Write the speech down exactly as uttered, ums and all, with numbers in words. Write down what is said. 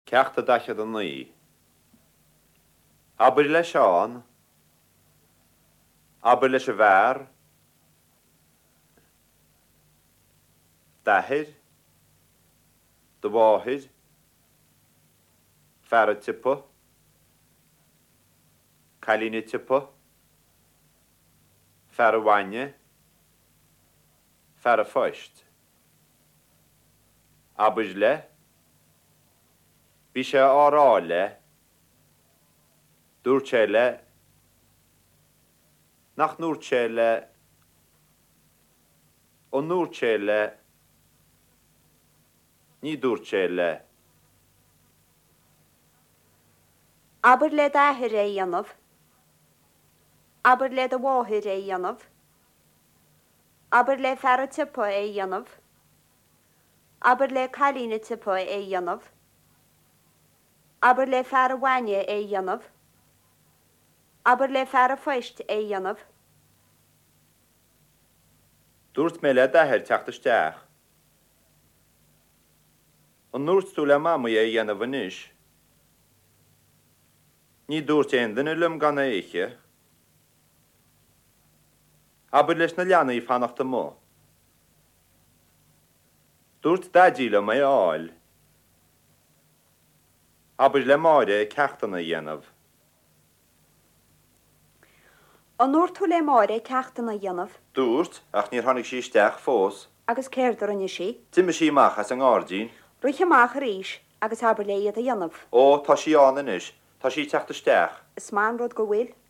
Ceachta dachad an naí. Aber le seán, aber leis a bhar, dahir, do bháthir, fear a tippa, cailíne tippa, fear a bhaine, fear a foist. Aber le, bhí sé árá le, dúirt sé le, nach núirt sé le, ó núirt sé le, ní dúirt sé le. Aber le dahir é dhéanamh. Aber le do bháthir é dhéanamh. Aber le fear a tippa é dhéanamh. Aber le cailíne tippa é dhéanamh. Aber le fear a bhaine é dhéanamh. Aber le fear a foist é dhéanamh. Dúirt mé le dahir teachtasteach. An núirt tú le mama é dhéanamh anis. Ní dúirt éon duine lim gan éiche. Aber leis na leanna í fannachta mó. Dúirt dadí le mé áil. Aber le máire ceachtainna dhéanamh. An nuair tú le máire ceachtainna dhéanamh. Dúirt ach níor tháinig sí isteach fós. Agus céirdar rinne sí. Tiime sí machchas an gárdín. Ruiche amach a ríis agus aber le iad a dhéanamh. Ó, tá sí an inis. Tá sí teachtasteach. Is man rud go bhfuil.